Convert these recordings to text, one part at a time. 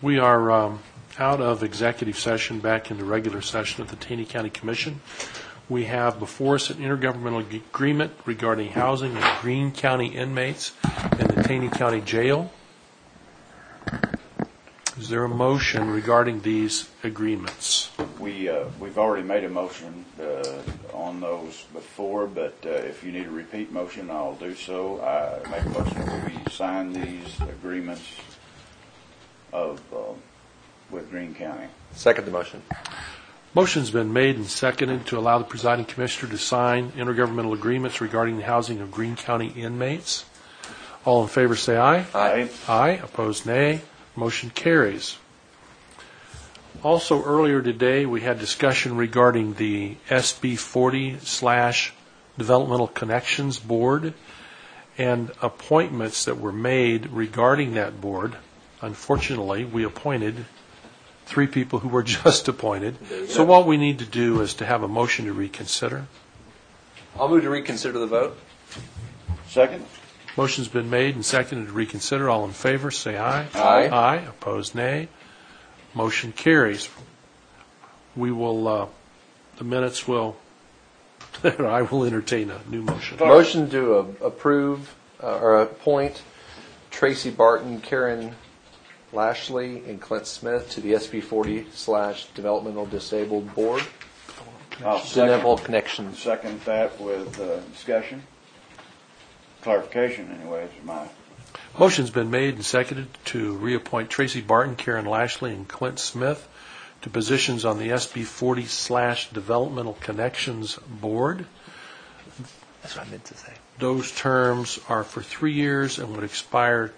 We are out of executive session back into regular session of the Taney County Commission. We have before us an intergovernmental agreement regarding housing of Greene County inmates in the Taney County Jail. Is there a motion regarding these agreements? We've already made a motion on those before, but if you need a repeat motion, I'll do so. I make a motion that we sign these agreements with Greene County. Second the motion. Motion's been made and seconded to allow the presiding commissioner to sign intergovernmental agreements regarding the housing of Greene County inmates. All in favor say aye. Aye. Aye. Opposed, nay. Motion carries. Also earlier today we had discussion regarding the SB 40/Developmental Connections Board and appointments that were made regarding that board. Unfortunately, we appointed 3 people who were just appointed. So what we need to do is to have a motion to reconsider. I'll move to reconsider the vote. Second? Motion's been made and seconded to reconsider. All in favor, say aye. Aye. Aye. Opposed, nay. Motion carries. We will, the minutes will, I will entertain a new motion. Motion to approve or appoint Tracy Barton, Karen Lashley, and Clint Smith to the SB 40/Developmental Disabled Board. I'll Developmental Connections. second that with discussion. Clarification, anyways, Motion's been made and seconded to reappoint Tracy Barton, Karen Lashley, and Clint Smith to positions on the SB 40/Developmental Connections Board. That's what I meant to say. Those terms are for 3 years and would expire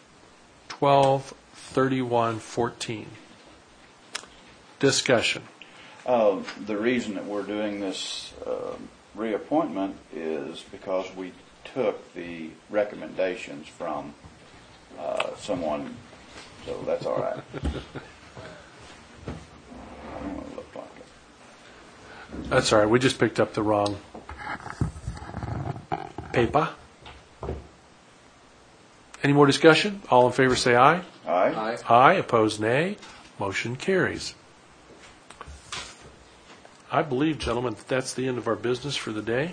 12/31/14. Discussion. The reason that we're doing this reappointment is because we took the recommendations from someone, so that's all right. I don't want to look like it. That's all right. We just picked up the wrong paper. Any more discussion? All in favor say aye. Aye? Aye. Aye. Opposed, nay. Motion carries. I believe, gentlemen, that's the end of our business for the day.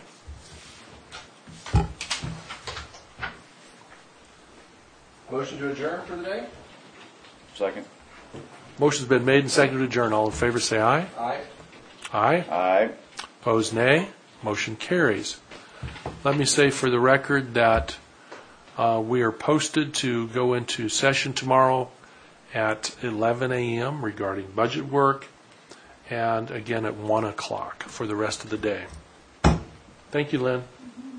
Motion to adjourn for the day? Second? Motion's been made and seconded to adjourn. All in favor say aye. Aye. Aye. Aye. Opposed, nay. Motion carries. Let me say for the record that we are posted to go into session tomorrow at 11 a.m. regarding budget work, and again at 1 o'clock for the rest of the day. Thank you, Lynn.